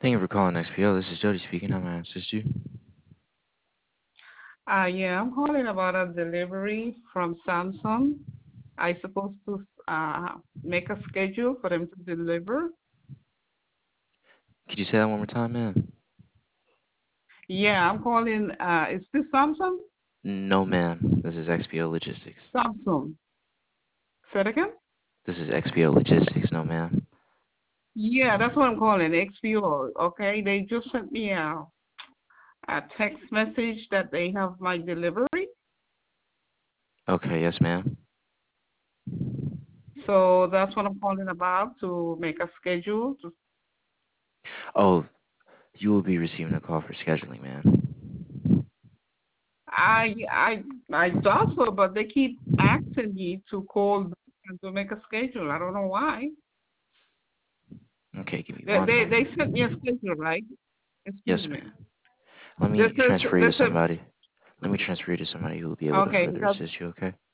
Thank you for calling XPO. This is Jody speaking. How may I assist you? Yeah, I'm calling about a delivery from Samsung. I supposed to make a schedule for them to deliver. Could you say that one more time, ma'am? Yeah, I'm calling. Is this Samsung? No, ma'am. This is XPO Logistics. Samsung. Say it again? This is XPO Logistics. No, ma'am. Yeah, that's what I'm calling. XPO. Okay, they just sent me a text message that they have my delivery. Okay, yes, ma'am. So that's what I'm calling about to make a schedule. Oh, you will be receiving a call for scheduling, ma'am. I I I thought so, but they keep asking me to call back and to make a schedule. I don't know why. Okay, give me They one they, moment. they sent me a schedule, right? Yes, Excuse me. ma'am. Let This me is transfer you this to is somebody. Let me transfer you to somebody who will be able to okay further because assist you, okay?